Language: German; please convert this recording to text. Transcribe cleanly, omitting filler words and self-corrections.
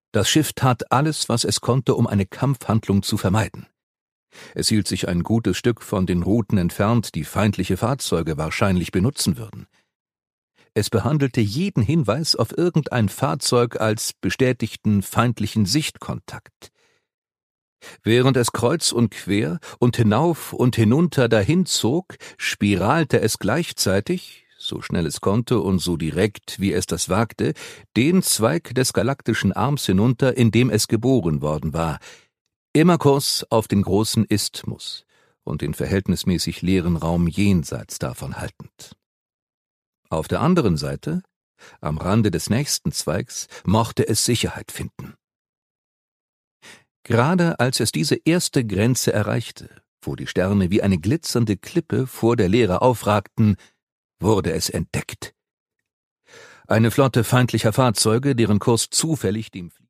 Das Schiff tat alles, was es konnte, um eine Kampfhandlung zu vermeiden. Es hielt sich ein gutes Stück von den Routen entfernt, die feindliche Fahrzeuge wahrscheinlich benutzen würden. Es behandelte jeden Hinweis auf irgendein Fahrzeug als bestätigten feindlichen Sichtkontakt. Während es kreuz und quer und hinauf und hinunter dahinzog, spiralte es gleichzeitig, so schnell es konnte und so direkt, wie es das wagte, den Zweig des galaktischen Arms hinunter, in dem es geboren worden war, immer Kurs auf den großen Isthmus und den verhältnismäßig leeren Raum jenseits davon haltend. Auf der anderen Seite, am Rande des nächsten Zweigs, mochte es Sicherheit finden. Gerade als es diese erste Grenze erreichte, wo die Sterne wie eine glitzernde Klippe vor der Leere aufragten, wurde es entdeckt. Eine Flotte feindlicher Fahrzeuge, deren Kurs zufällig dem